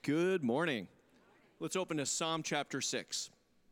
Good morning. Let's open to Psalm chapter 6.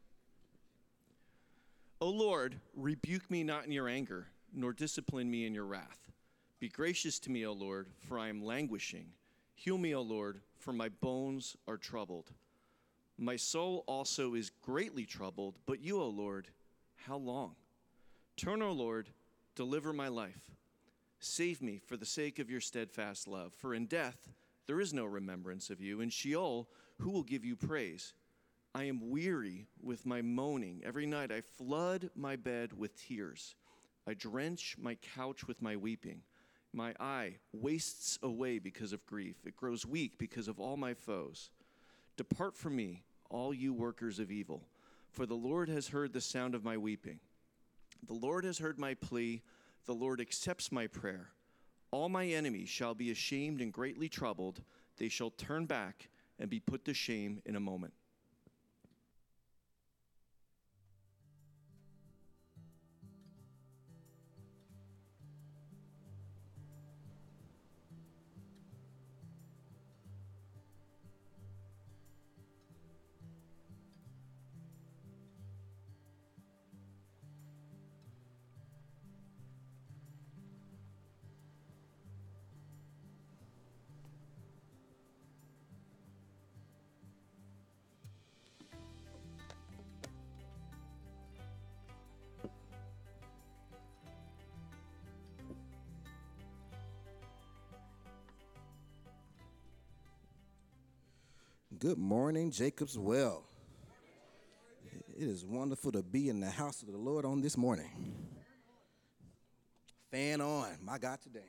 O Lord, rebuke me not in your anger, nor discipline me in your wrath. Be gracious to me, O Lord, for I am languishing. Heal me, O Lord, for my bones are troubled. My soul also is greatly troubled, but you, O Lord, how long? Turn, O Lord, deliver my life. Save me for the sake of your steadfast love, for in death there is no remembrance of you. In Sheol, who will give you praise? I am weary with my moaning. Every night I flood my bed with tears. I drench my couch with my weeping. My eye wastes away because of grief. It grows weak because of all my foes. Depart from me, all you workers of evil, for the Lord has heard the sound of my weeping. The Lord has heard my plea. The Lord accepts my prayer. All my enemies shall be ashamed and greatly troubled. They shall turn back and be put to shame in a moment. Good morning, Jacob's Well. It is wonderful to be in the house of the Lord on this morning. Fan on, my God, today.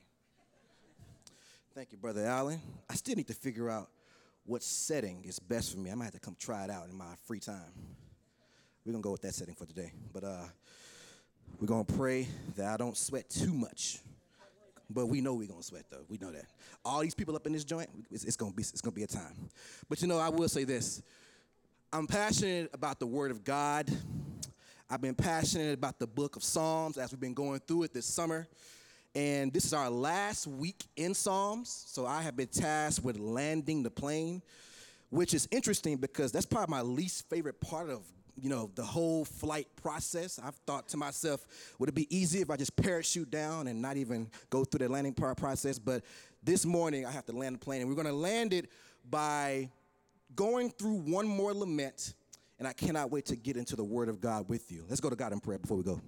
Thank you, Brother Allen. I still need to figure out what setting is best for me. I might have to come try it out in my free time. We're going to go with that setting for today. But we're going to pray that I don't sweat too much. But we know we're going to sweat, though. We know that. All these people up in this joint, it's going to be a time. But, you know, I will say this. I'm passionate about the Word of God. I've been passionate about the book of Psalms as we've been going through it this summer. And this is our last week in Psalms, so I have been tasked with landing the plane, which is interesting because that's probably my least favorite part of the whole flight process. I've thought to myself, would it be easy if I just parachute down and not even go through the landing process? But this morning, I have to land the plane, and we're going to land it by going through one more lament, and I cannot wait to get into the Word of God with you. Let's go to God in prayer before we go.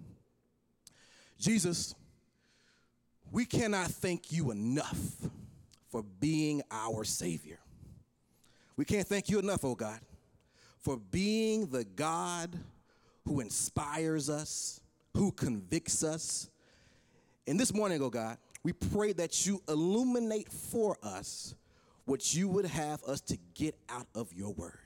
Jesus, we cannot thank you enough for being our Savior. We can't thank you enough, oh God, for being the God who inspires us, who convicts us. And this morning, oh God, we pray that you illuminate for us what you would have us to get out of your word.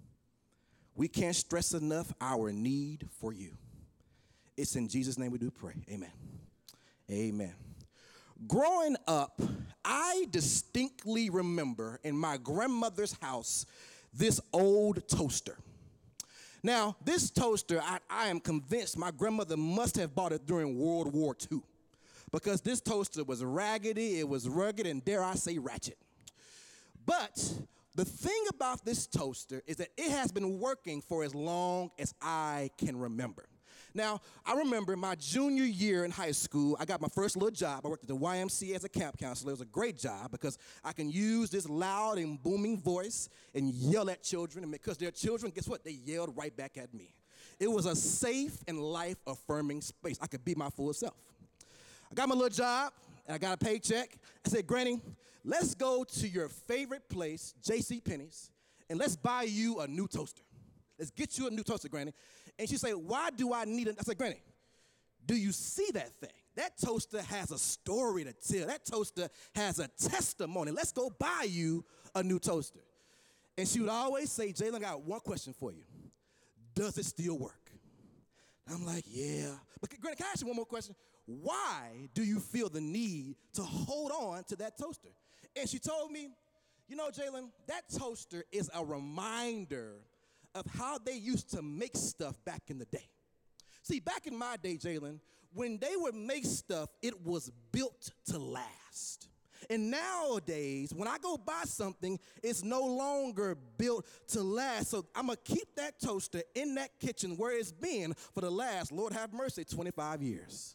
We can't stress enough our need for you. It's in Jesus' name we do pray. Amen. Amen. Growing up, I distinctly remember in my grandmother's house this old toaster. Now, this toaster, I am convinced my grandmother must have bought it during World War II because this toaster was raggedy, it was rugged, and dare I say ratchet. But the thing about this toaster is that it has been working for as long as I can remember. Now, I remember my junior year in high school, I got my first little job. I worked at the YMCA as a camp counselor. It was a great job because I can use this loud and booming voice and yell at children. And because they're children, guess what? They yelled right back at me. It was a safe and life-affirming space. I could be my full self. I got my little job, and I got a paycheck. I said, Granny, let's go to your favorite place, JCPenney's, and let's buy you a new toaster. Let's get you a new toaster, Granny. And she said, why do I need it? I said, Granny, do you see that thing? That toaster has a story to tell. That toaster has a testimony. Let's go buy you a new toaster. And she would always say, Jalen, I got one question for you. Does it still work? And I'm like, yeah. But Granny, can I ask you one more question? Why do you feel the need to hold on to that toaster? And she told me, you know, Jalen, that toaster is a reminder of how they used to make stuff back in the day. See, back in my day, Jalen, when they would make stuff, it was built to last. And nowadays, when I go buy something, it's no longer built to last. So I'm going to keep that toaster in that kitchen where it's been for the last, Lord have mercy, 25 years.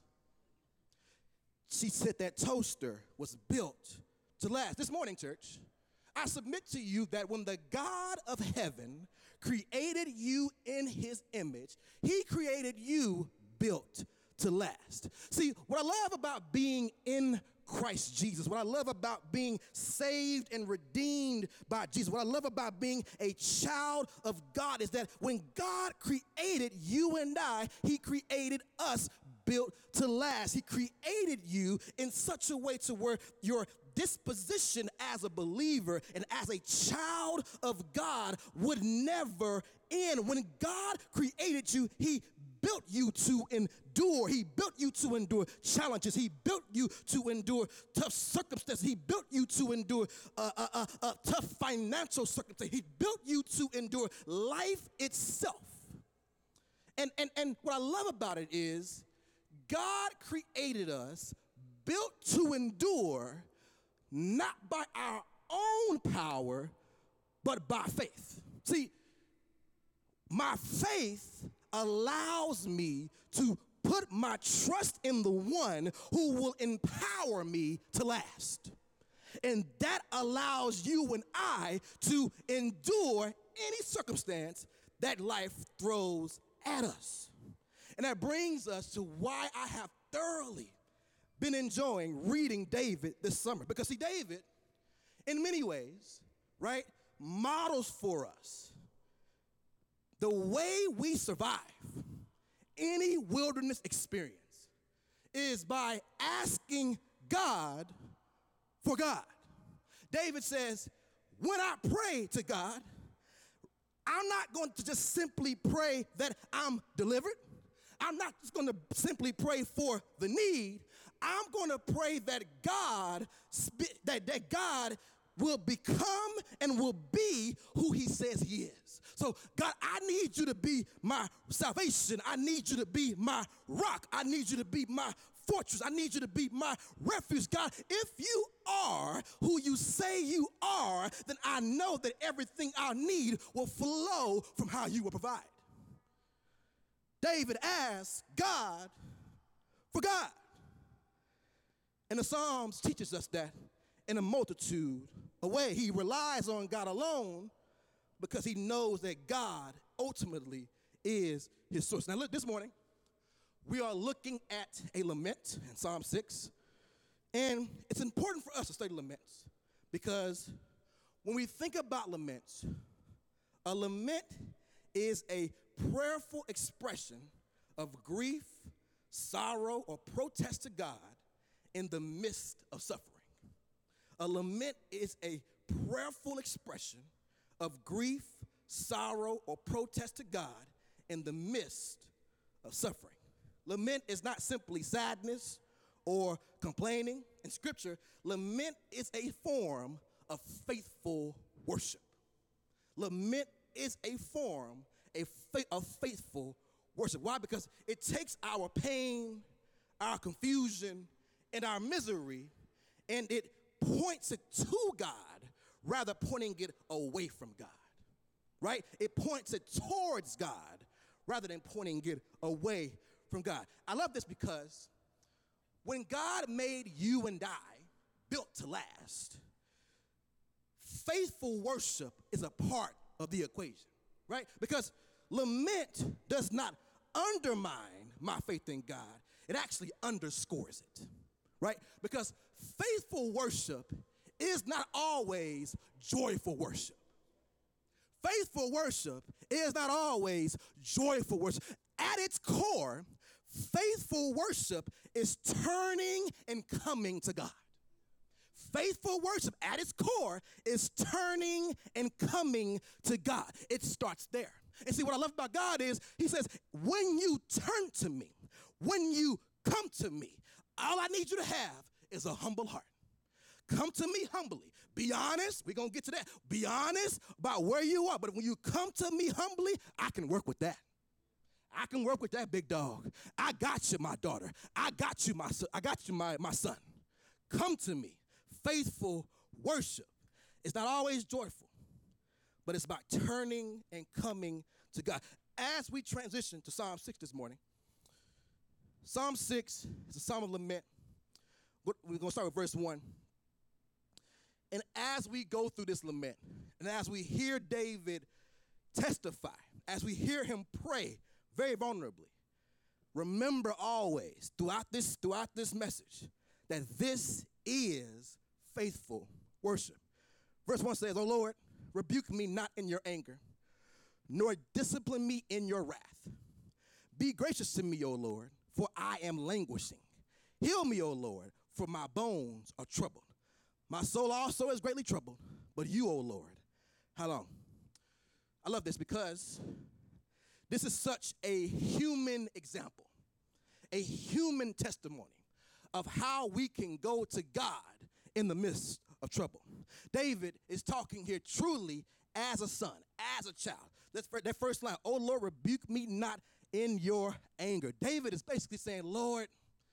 She said that toaster was built to last. This morning, church, I submit to you that when the God of heaven created you in his image, he created you built to last. See, what I love about being in Christ Jesus, what I love about being saved and redeemed by Jesus, what I love about being a child of God is that when God created you and I, he created us built to last. He created you in such a way to where your disposition as a believer and as a child of God would never end. When God created you, he built you to endure. He built you to endure challenges. He built you to endure tough circumstances. He built you to endure tough financial circumstances. He built you to endure life itself. And what I love about it is God created us built to endure, not by our own power, but by faith. See, my faith allows me to put my trust in the one who will empower me to last. And that allows you and I to endure any circumstance that life throws at us. And that brings us to why I have thoroughly been enjoying reading David this summer. Because see, David, in many ways, right, models for us the way we survive any wilderness experience is by asking God for God. David says, when I pray to God, I'm not going to just simply pray that I'm delivered. I'm not just going to simply pray for the need. I'm going to pray that God will become and will be who he says he is. So, God, I need you to be my salvation. I need you to be my rock. I need you to be my fortress. I need you to be my refuge. God, if you are who you say you are, then I know that everything I need will flow from how you will provide. David asked God for God. And the Psalms teaches us that in a multitude of ways. He relies on God alone because he knows that God ultimately is his source. Now look, this morning, we are looking at a lament in Psalm 6. And it's important for us to study laments because when we think about laments, a lament is a prayerful expression of grief, sorrow, or protest to God in the midst of suffering. A lament is a prayerful expression of grief, sorrow, or protest to God in the midst of suffering. Lament is not simply sadness or complaining. In Scripture, lament is a form of faithful worship. Lament is a form of faithful worship. Why? Because it takes our pain, our confusion, and our misery, and it points it to God rather pointing it away from God, right? It points it towards God rather than pointing it away from God. I love this because when God made you and I built to last, faithful worship is a part of the equation, right? Because lament does not undermine my faith in God. It actually underscores it, right? Because faithful worship is not always joyful worship. Faithful worship is not always joyful worship. At its core, faithful worship is turning and coming to God. Faithful worship at its core is turning and coming to God. It starts there. And see, what I love about God is he says, when you turn to me, when you come to me, all I need you to have is a humble heart. Come to me humbly. Be honest. We're going to get to that. Be honest about where you are. But when you come to me humbly, I can work with that. I can work with that, big dog. I got you, my daughter. I got you, my son. I got you, my son. Come to me faithful worship is not always joyful, but it's about turning and coming to God. As we transition to Psalm 6 this morning, Psalm 6 is a psalm of lament. We're going to start with verse 1. And as we go through this lament, and as we hear David testify, as we hear him pray very vulnerably, remember always throughout this message that this is faithful worship. Verse 1 says, O Lord, rebuke me not in your anger, nor discipline me in your wrath. Be gracious to me, O Lord, for I am languishing. Heal me, O Lord, for my bones are troubled. My soul also is greatly troubled, but you, O Lord, how long? I love this because this is such a human example, a human testimony of how we can go to God in the midst of trouble. David is talking here truly as a son, as a child. That first line, oh Lord, rebuke me not in your anger. David is basically saying, Lord,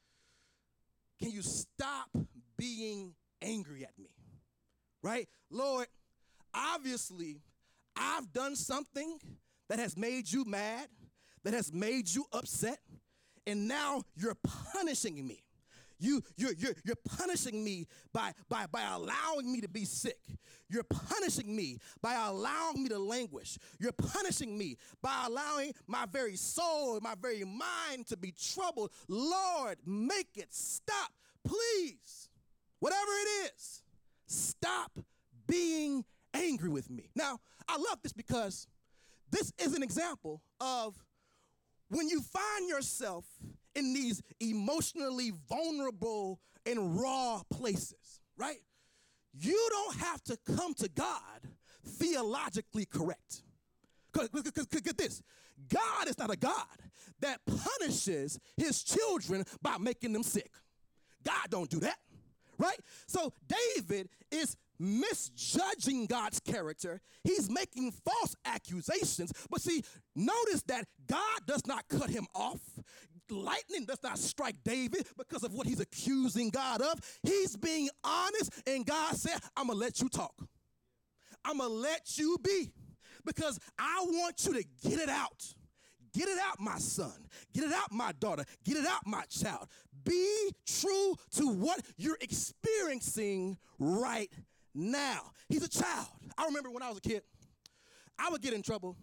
can you stop being angry at me? Right? Lord, obviously, I've done something that has made you mad, that has made you upset, and now you're punishing me. You're punishing me by allowing me to be sick. You're punishing me by allowing me to languish. You're punishing me by allowing my very soul, my very mind to be troubled. Lord, make it stop, please. Whatever it is, stop being angry with me. Now, I love this because this is an example of when you find yourself in these emotionally vulnerable and raw places, right? You don't have to come to God theologically correct. Because get this, God is not a God that punishes his children by making them sick. God don't do that, right? So David is misjudging God's character. He's making false accusations. But see, notice that God does not cut him off. Lightning does not strike David because of what he's accusing God of. He's being honest, and God said, I'm going to let you talk. I'm going to let you be because I want you to get it out. Get it out, my son. Get it out, my daughter. Get it out, my child. Be true to what you're experiencing right now. He's a child. I remember when I was a kid, I would get in trouble.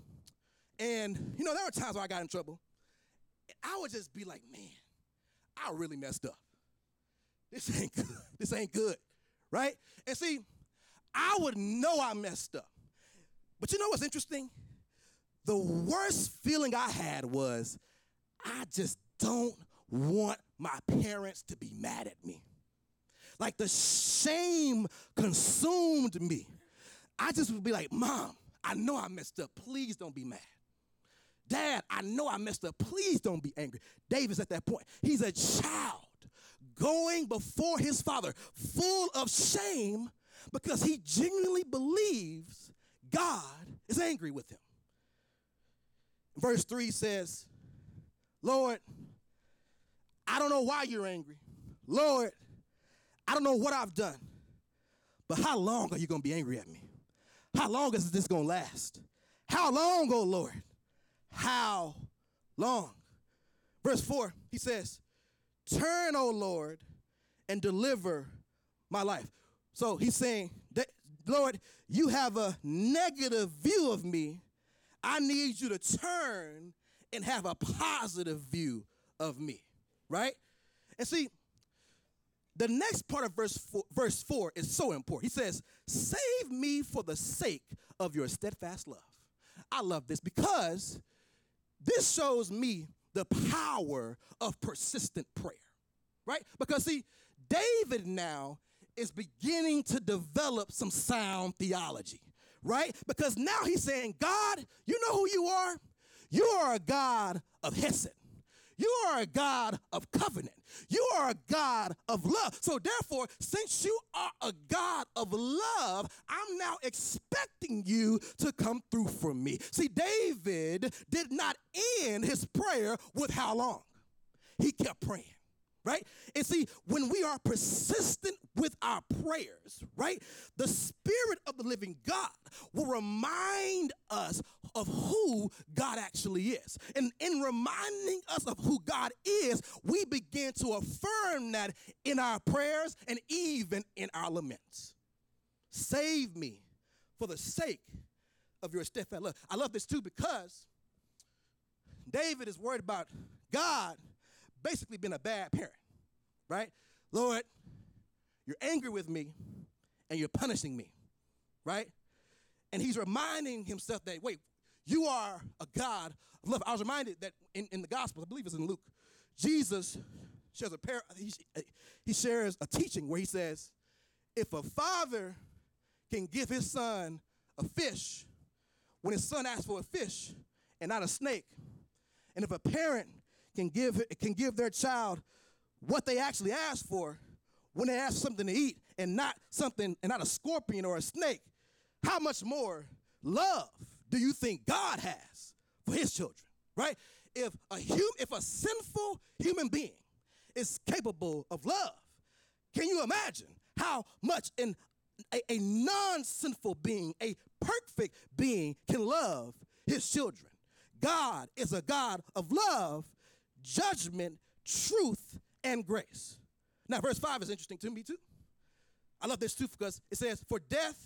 And, there were times where I got in trouble. And I would just be like, man, I really messed up. This ain't good. This ain't good, right? And see, I would know I messed up. But you know what's interesting? The worst feeling I had was I just don't want my parents to be mad at me. Like the shame consumed me. I just would be like, Mom, I know I messed up. Please don't be mad. Dad, I know I messed up. Please don't be angry. David's at that point. He's a child going before his father full of shame because he genuinely believes God is angry with him. Verse 3 says, Lord, I don't know why you're angry. Lord, I don't know what I've done, but how long are you going to be angry at me? How long is this going to last? How long, oh Lord? How long? Verse 4, he says, turn, O Lord, and deliver my life. So he's saying, Lord, you have a negative view of me. I need you to turn and have a positive view of me, right? And see, the next part of verse 4 is so important. He says, save me for the sake of your steadfast love. I love this because this shows me the power of persistent prayer, right? Because see, David now is beginning to develop some sound theology, right? Because now he's saying, God, you know who you are? You are a God of Hesed. You are a God of covenant. You are a God of love. So therefore, since you are a God of love, I'm now expecting you to come through for me. See, David did not end his prayer with how long. He kept praying. right? And see, when we are persistent with our prayers, right, the Spirit of the living God will remind us of who God actually is. And in reminding us of who God is, we begin to affirm that in our prayers and even in our laments. Save me for the sake of your steadfast love. I love this too because David is worried about God basically being a bad parent, right? Lord, you're angry with me and you're punishing me, right? And he's reminding himself that, wait, you are a God of love. I was reminded that in the Gospels, I believe it's in Luke, Jesus shares he shares a teaching where he says, if a father can give his son a fish when his son asks for a fish and not a snake, and if a parent can give their child what they actually ask for when they ask something to eat and not a scorpion or a snake, how much more love do you think God has for his children, right? If a sinful human being is capable of love, can you imagine how much a non-sinful being, a perfect being, can love his children? God is a God of love, judgment, truth, and grace. Now, verse 5 is interesting to me too. I love this too because it says, for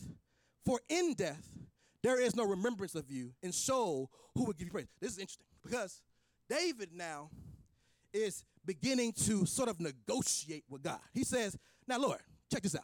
in death, there is no remembrance of you, and so who will give you praise? This is interesting because David now is beginning to sort of negotiate with God. He says, now, Lord, check this out.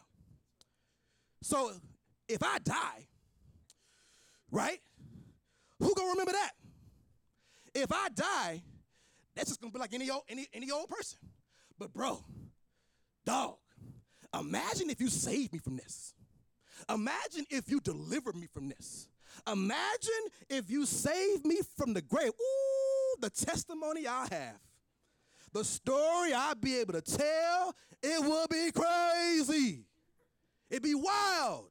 So if I die, right, who gonna remember that? If I die, that's just gonna be like any old person. But bro, dog, imagine if you saved me from this. Imagine if you delivered me from this. Imagine if you saved me from the grave. Ooh, the testimony I have. The story I'll be able to tell, it will be crazy. It'd be wild.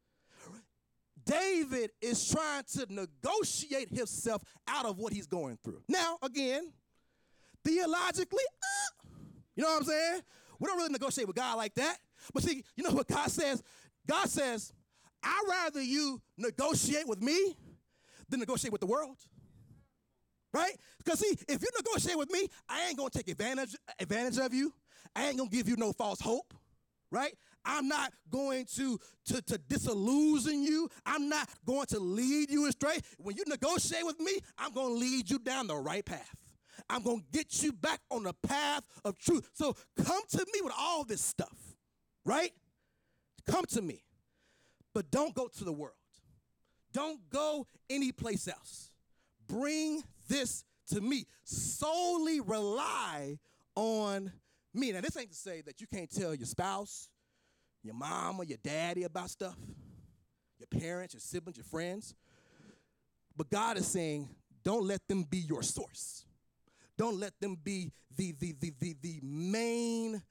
David is trying to negotiate himself out of what he's going through. Now, again, theologically, you know what I'm saying? We don't really negotiate with God like that. But see, you know what God says? God says, I'd rather you negotiate with me than negotiate with the world. Right? Because see, if you negotiate with me, I ain't going to take advantage of you. I ain't going to give you no false hope. Right? I'm not going to disillusion you. I'm not going to lead you astray. When you negotiate with me, I'm going to lead you down the right path. I'm going to get you back on the path of truth. So come to me with all this stuff, right? Come to me. But don't go to the world. Don't go anyplace else. Bring this to me. Solely rely on me. Now, this ain't to say that you can't tell your spouse, your mom or your daddy about stuff, your parents, your siblings, your friends. But God is saying, don't let them be your source. Don't let them be the main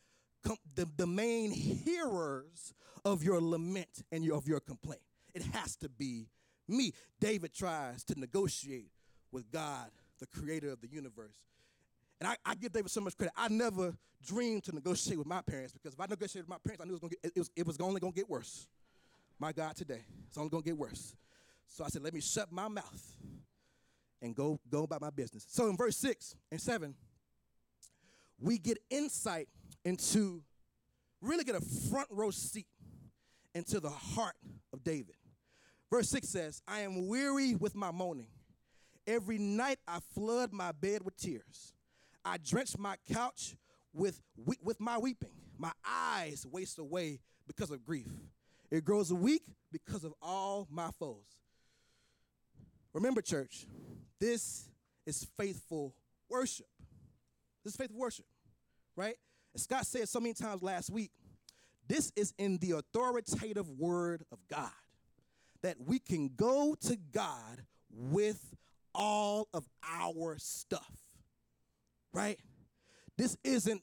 hearers of your lament and of your complaint. It has to be me. David tries to negotiate with God, the creator of the universe. And I give David so much credit. I never dreamed to negotiate with my parents because if I negotiated with my parents, I knew it was only going to get worse. My God, today, it's only going to get worse. So I said, let me shut my mouth and go about my business. So in verse 6 and 7, we get insight into, really get a front row seat into the heart of David. Verse 6 says, I am weary with my moaning. Every night I flood my bed with tears. I drench my couch with my weeping. My eyes waste away because of grief. It grows weak because of all my foes. Remember, church, this is faithful worship. This is faithful worship, right? As Scott said so many times last week, this is in the authoritative word of God, that we can go to God with all of our stuff, right? This isn't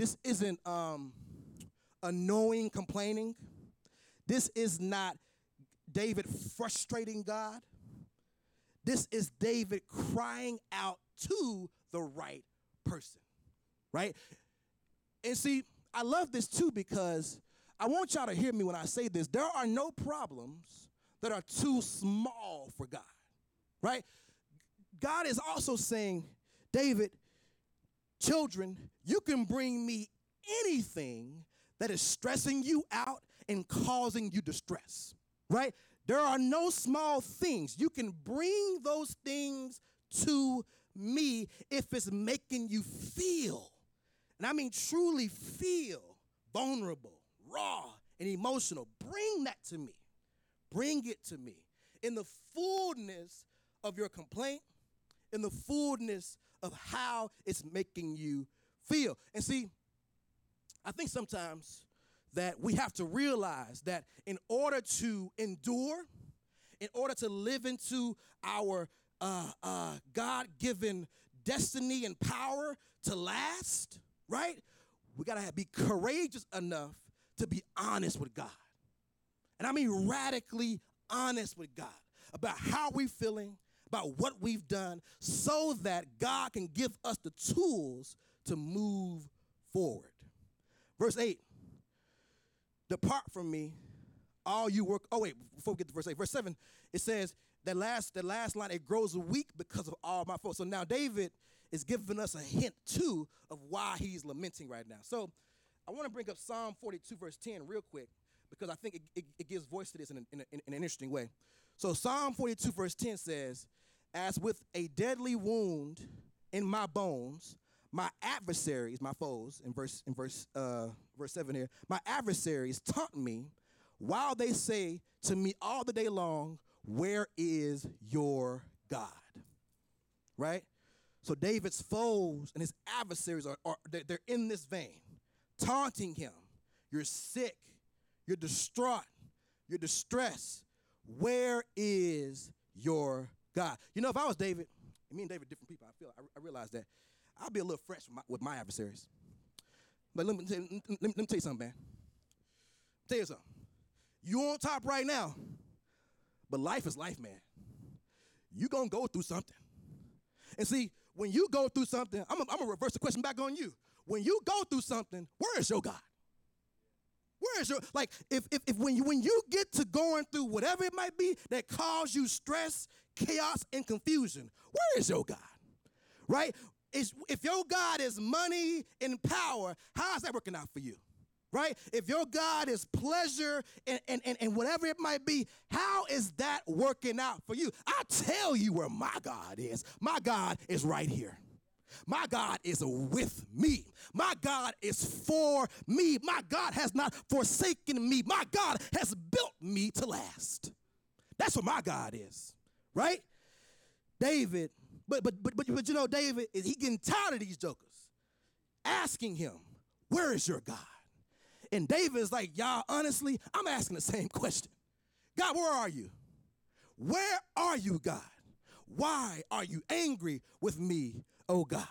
annoying complaining. This is not David frustrating God. This is David crying out to the right person, right? And see, I love this too because I want y'all to hear me when I say this. There are no problems that are too small for God, right? God is also saying, David, children, you can bring me anything that is stressing you out and causing you distress, right? There are no small things. You can bring those things to me if it's making you feel, and I mean truly feel, vulnerable, raw, and emotional. Bring that to me. Bring it to me in the fullness of your complaint, in the fullness of how it's making you feel. And see, I think sometimes that we have to realize that in order to endure, in order to live into our God-given destiny and power to last, right? We gotta be courageous enough to be honest with God. And I mean radically honest with God about how we're feeling, about what we've done, so that God can give us the tools to move forward. Verse 8, depart from me, all you work. Oh, wait, before we get to verse 8. Verse 7, it says, that last line, it grows weak because of all my faults. So now David is giving us a hint, too, of why he's lamenting right now. So I want to bring up Psalm 42, verse 10 real quick, because I think it gives voice to this in an interesting way. So Psalm 42, verse 10 says, as with a deadly wound in my bones, my adversaries, my foes, in verse 7 here, my adversaries taunt me while they say to me all the day long, where is your God? Right? So David's foes and his adversaries they're in this vein, taunting him. You're sick. You're distraught. You're distressed. Where is your God? You know, if I was David, and me and David are different people, I realize that, I'll be a little fresh with my adversaries. But let me tell you something, man. Tell you something. You on top right now, but life is life, man. You gonna go through something. And see, when you go through something, I'm gonna reverse the question back on you. When you go through something, where is your God? Where is your, like, if when you get to going through whatever it might be that cause you stress, chaos, and confusion, where is your God? Right? If your God is money and power, how is that working out for you? Right? If your God is pleasure and whatever it might be, how is that working out for you? I tell you where my God is. My God is right here. My God is with me. My God is for me. My God has not forsaken me. My God has built me to last. That's what my God is, right? David, but you know, David, he getting tired of these jokers asking him, where is your God? And David is like, y'all, honestly, I'm asking the same question. God, where are you? Where are you, God? Why are you angry with me, oh God?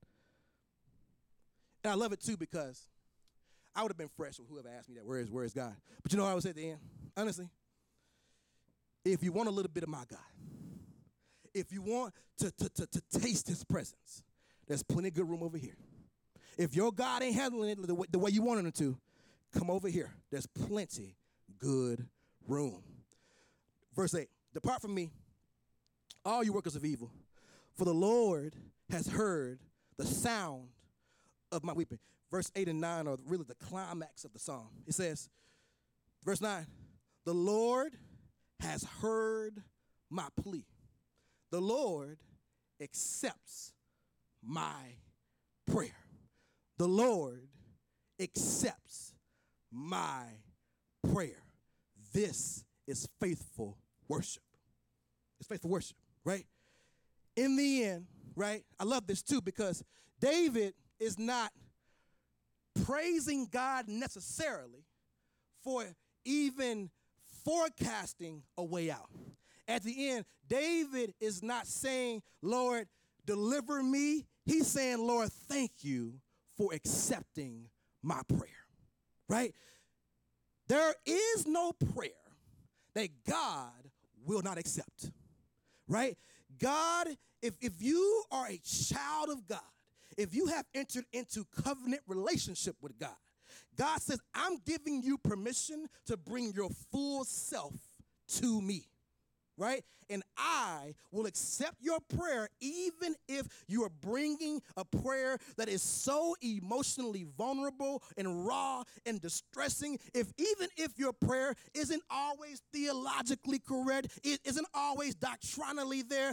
And I love it too because I would have been fresh with whoever asked me that, where is God? But you know what I would say at the end? Honestly, if you want a little bit of my God, if you want to taste his presence, there's plenty of good room over here. If your God ain't handling it the way you want him to, come over here. There's plenty good room. Verse 8, depart from me, all you workers of evil, for the Lord has heard the sound of my weeping. Verse 8 and 9 are really the climax of the psalm. It says, verse 9, the Lord has heard my plea. The Lord accepts my prayer. The Lord accepts my prayer. This is faithful worship. It's faithful worship, right? In the end, right? I love this too because David is not praising God necessarily for even forecasting a way out. At the end, David is not saying, Lord, deliver me. He's saying, Lord, thank you for accepting my prayer, right? There is no prayer that God will not accept, right? God, if you are a child of God, if you have entered into covenant relationship with God, God says, I'm giving you permission to bring your full self to me, right? And I will accept your prayer even if you are bringing a prayer that is so emotionally vulnerable and raw and distressing. Even if your prayer isn't always theologically correct, it isn't always doctrinally there,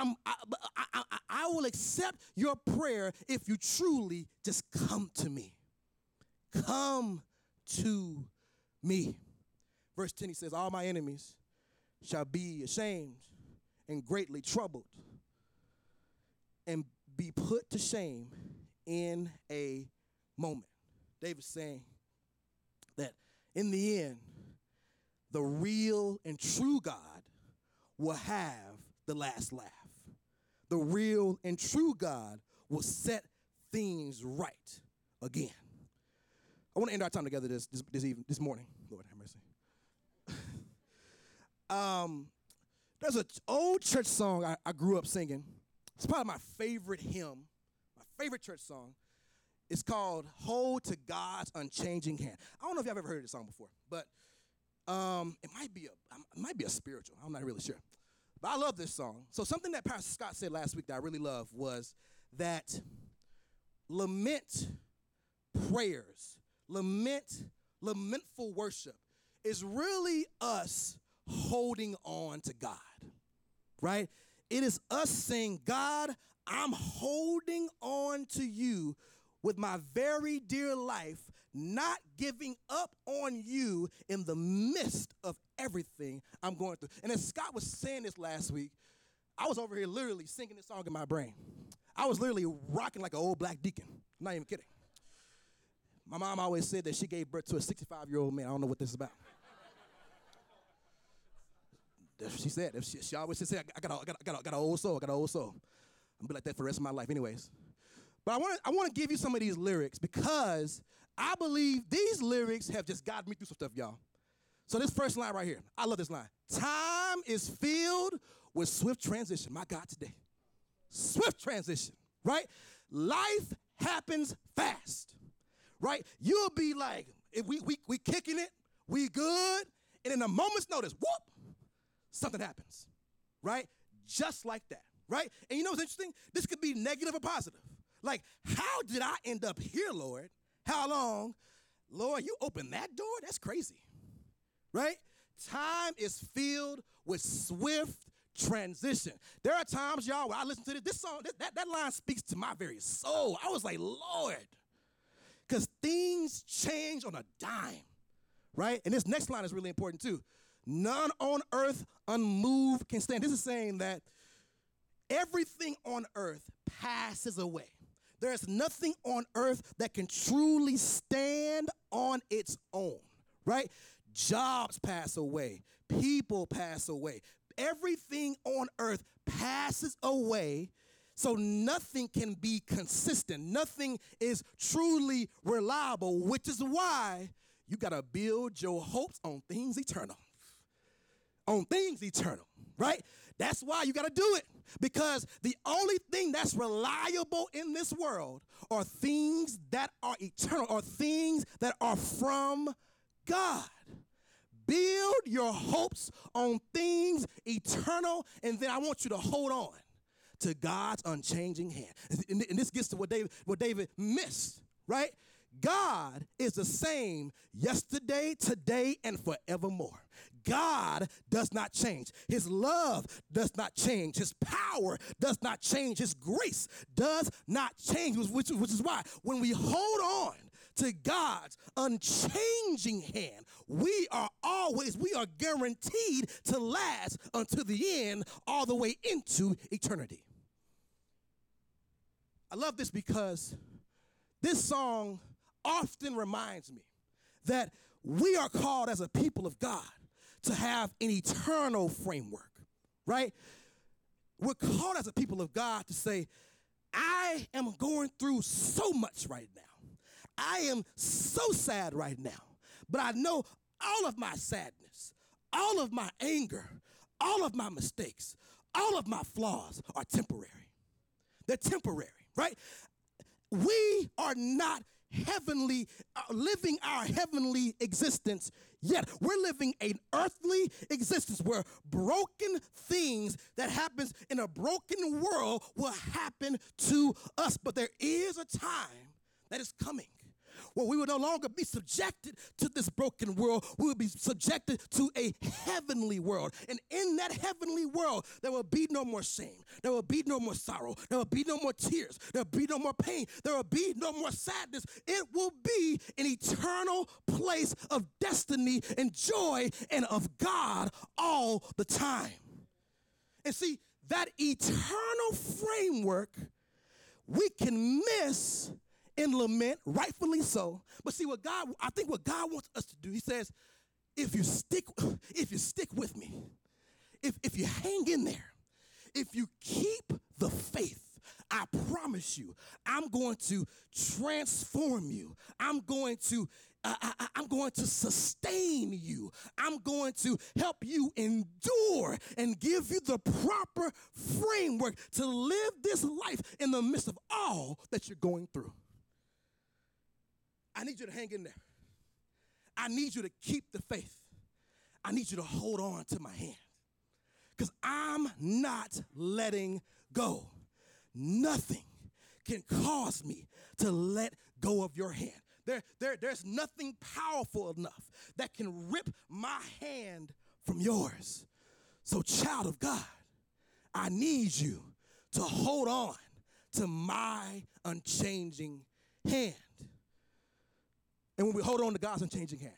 I will accept your prayer if you truly just come to me. Come to me. Verse 10, he says, all my enemies shall be ashamed and greatly troubled and be put to shame in a moment. David's saying that in the end, the real and true God will have the last laugh. The real and true God will set things right again. I want to end our time together this morning. Lord have mercy. There's an old church song I grew up singing. It's probably my favorite hymn, my favorite church song. It's called Hold to God's Unchanging Hand. I don't know if y'all have ever heard this song before, but it might be a spiritual. I'm not really sure. But I love this song. So something that Pastor Scott said last week that I really love was that lament prayers, lamentful worship is really us holding on to God, right? It is us saying, God, I'm holding on to you with my very dear life, not giving up on you in the midst of everything I'm going through. And as Scott was saying this last week, I was over here literally singing this song in my brain. I was literally rocking like an old black deacon. I'm not even kidding. My mom always said that she gave birth to a 65-year-old man. I don't know what this is about. She said, she always said, I got an old soul. I got an old soul. I'm gonna be like that for the rest of my life anyways. But I want to give you some of these lyrics because I believe these lyrics have just gotten me through some stuff, y'all. So this first line right here, I love this line. Time is filled with swift transition. My God, today. Swift transition, right? Life happens fast, right? You'll be like, if we kicking it, we good, and in a moment's notice, whoop, something happens, right? Just like that, right? And you know what's interesting? This could be negative or positive. Like, how did I end up here, Lord? How long? Lord, you opened that door? That's crazy, right? Time is filled with swift transition. There are times, y'all, where I listen to this song, that line speaks to my very soul. I was like, Lord, because things change on a dime, right? And this next line is really important too. None on earth unmoved can stand. This is saying that everything on earth passes away. There's nothing on earth that can truly stand on its own, right? Jobs pass away. People pass away. Everything on earth passes away, so nothing can be consistent. Nothing is truly reliable, which is why you got to build your hopes on things eternal. On things eternal, right? That's why you got to do it. Because the only thing that's reliable in this world are things that are eternal, or things that are from God. Build your hopes on things eternal, and then I want you to hold on to God's unchanging hand. And this gets to what David missed, right? God is the same yesterday, today, and forevermore. God does not change. His love does not change. His power does not change. His grace does not change, which is why when we hold on to God's unchanging hand, we are guaranteed to last until the end, all the way into eternity. I love this because this song often reminds me that we are called as a people of God to have an eternal framework, right? We're called as a people of God to say, I am going through so much right now. I am so sad right now, but I know all of my sadness, all of my anger, all of my mistakes, all of my flaws are temporary. They're temporary, right? we are not heavenly, living our heavenly existence yet. We're living an earthly existence where broken things that happens in a broken world will happen to us. But there is a time that is coming where we will no longer be subjected to this broken world. We will be subjected to a heavenly world. And in that heavenly world, there will be no more shame. There will be no more sorrow. There will be no more tears. There will be no more pain. There will be no more sadness. It will be an eternal place of destiny and joy and of God all the time. And see, that eternal framework we can miss in lament, rightfully so. But see, I think what God wants us to do, he says, if you stick with me, if you hang in there, if you keep the faith, I promise you, I'm going to transform you. I'm going to sustain you. I'm going to help you endure and give you the proper framework to live this life in the midst of all that you're going through. I need you to hang in there. I need you to keep the faith. I need you to hold on to my hand because I'm not letting go. Nothing can cause me to let go of your hand. There's nothing powerful enough that can rip my hand from yours. So, child of God, I need you to hold on to my unchanging hand. And when we hold on to God's unchanging hand,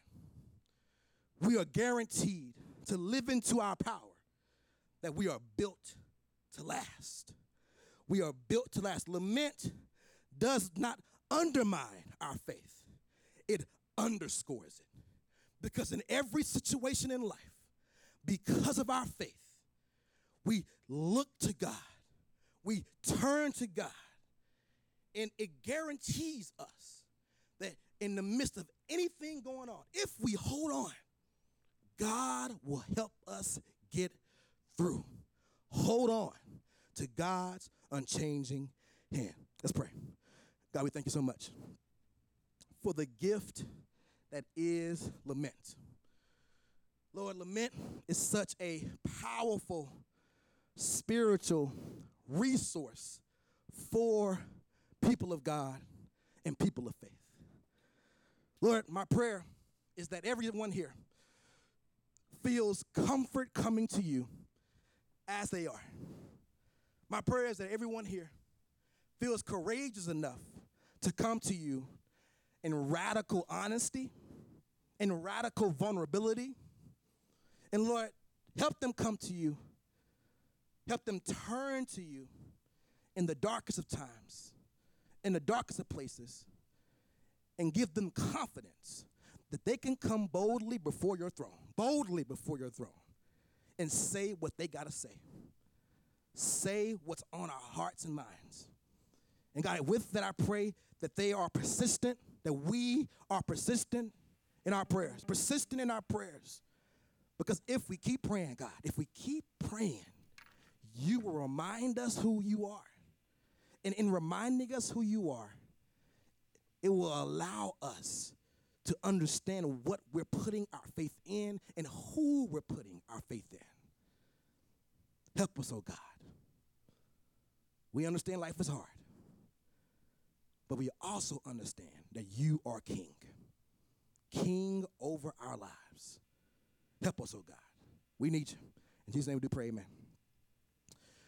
we are guaranteed to live into our power that we are built to last. We are built to last. Lament does not undermine our faith. It underscores it. Because in every situation in life, because of our faith, we look to God. We turn to God. And it guarantees us that in the midst of anything going on, if we hold on, God will help us get through. Hold on to God's unchanging hand. Let's pray. God, we thank you so much for the gift that is lament. Lord, lament is such a powerful spiritual resource for people of God and people of faith. Lord, my prayer is that everyone here feels comfort coming to you as they are. My prayer is that everyone here feels courageous enough to come to you in radical honesty, in radical vulnerability. And Lord, help them come to you. Help them turn to you in the darkest of times, in the darkest of places, and give them confidence that they can come boldly before your throne, and say what they got to say. Say what's on our hearts and minds. And God, with that I pray that they are persistent, that we are persistent in our prayers, Because if we keep praying, God, if we keep praying, you will remind us who you are. And in reminding us who you are, it will allow us to understand what we're putting our faith in and who we're putting our faith in. Help us, oh God. We understand life is hard, but we also understand that you are king over our lives. Help us, oh God. We need you. In Jesus' name we do pray, amen.